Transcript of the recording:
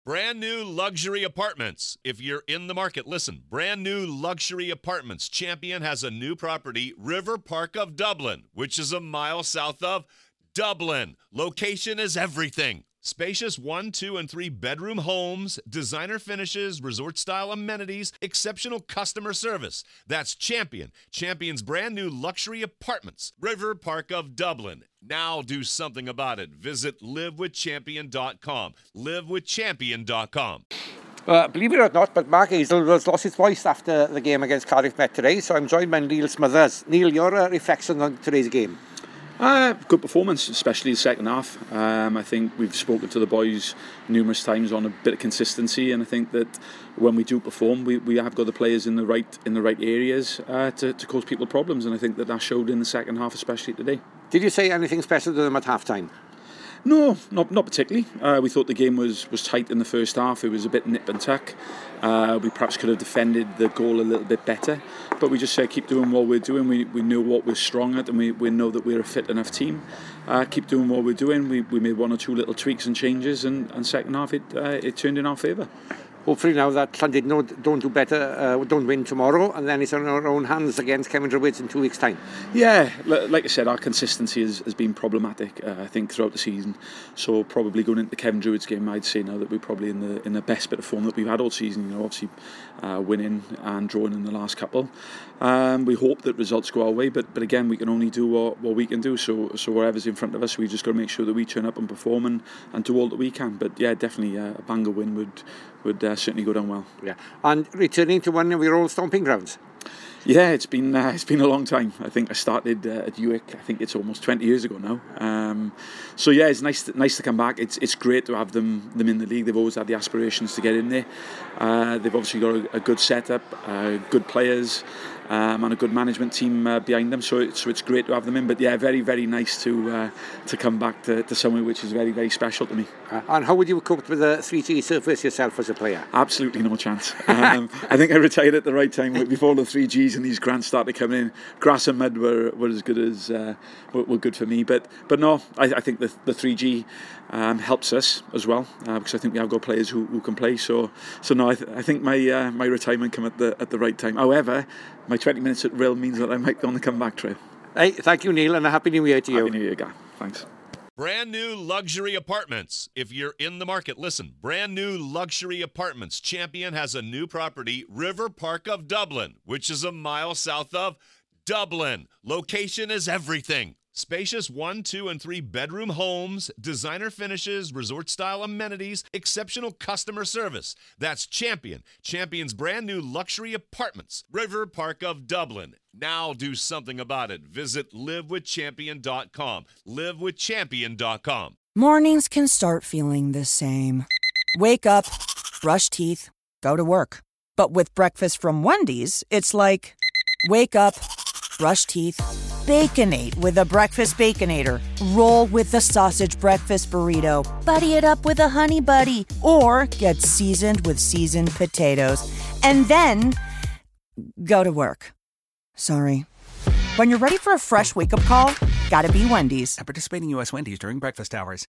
Brand new luxury apartments. If you're in the market, listen. Brand new luxury apartments. Champion has a new property, River Park of Dublin, which is a mile south of Dublin. Location is everything. Spacious 1, 2, and 3 bedroom homes, designer finishes, resort-style amenities, exceptional customer service. That's Champion. Champion's brand new luxury apartments, River Park of Dublin. Now do something about it. Visit livewithchampion.com. Livewithchampion.com. Believe it or not, but Mark Hazel has lost his voice after the game against Cardiff Met today, so I'm joined by Neil Smothers. Neil, your reflection on today's game? Good performance, especially the second half. I think we've spoken to the boys numerous times on a bit of consistency, and I think that when we do perform, we have got the players in the right areas to cause people problems, and I think that showed in the second half, especially today. Did you say anything special to them at half time? No, not particularly. We thought the game was tight in the first half. It was a bit nip and tuck. We perhaps could have defended the goal a little bit better, but we just said keep doing what we're doing. We know what we're strong at, and we know that we're a fit enough team. Keep doing what we're doing. We made one or two little tweaks and changes, and second half it turned in our favour. Hopefully now that Llandudno don't do better, don't win tomorrow, and then it's on our own hands against Kevin Druids in 2 weeks' time. Yeah, like I said, our consistency has been problematic, I think, throughout the season. So probably going into the Kevin Druids game, I'd say now that we're probably in the best bit of form that we've had all season. You know, obviously winning and drawing in the last couple. We hope that results go our way, but again, we can only do what we can do. So whatever's in front of us, we've just got to make sure that we turn up and perform and do all that we can. But yeah, definitely a Bangor win would certainly go down well. Yeah, and returning to one of your old stomping grounds. Yeah, it's been a long time. I think I started at Uwick. I think it's almost 20 years ago now. So yeah, it's nice to come back. It's great to have them in the league. They've always had the aspirations to get in there. They've obviously got a good setup, good players, and a good management team behind them. So it's great to have them in. But yeah, very very nice to come back to somewhere which is very very special to me. And how would you have coped with the 3G surface yourself as a player? Absolutely no chance. I think I retired at the right time before the 3Gs and these grants started coming in. Grass and mud were as good as were good for me. But no, I think the 3G helps us as well because I think we have got players who can play. So no, I think my retirement came at the right time. However, my 20 minutes at Rill means that I might be on the comeback trail. Hey, thank you, Neil, and a Happy New Year to you. Happy New Year, guy. Thanks. Brand new luxury apartments. If you're in the market, listen. Brand new luxury apartments. Champion has a new property, River Park of Dublin, which is a mile south of Dublin. Location is everything. Spacious 1, 2, and 3 bedroom homes, designer finishes, resort-style amenities, exceptional customer service. That's Champion. Champion's brand new luxury apartments, River Park of Dublin. Now do something about it. Visit livewithchampion.com. Livewithchampion.com. Mornings can start feeling the same. Wake up, brush teeth, go to work. But with breakfast from Wendy's, it's like, wake up, brush teeth, Baconate with a breakfast Baconator. Roll with the sausage breakfast burrito. Buddy it up with a honey buddy. Or get seasoned with seasoned potatoes. And then go to work. Sorry. When you're ready for a fresh wake-up call, gotta be Wendy's. At participating U.S. Wendy's during breakfast hours.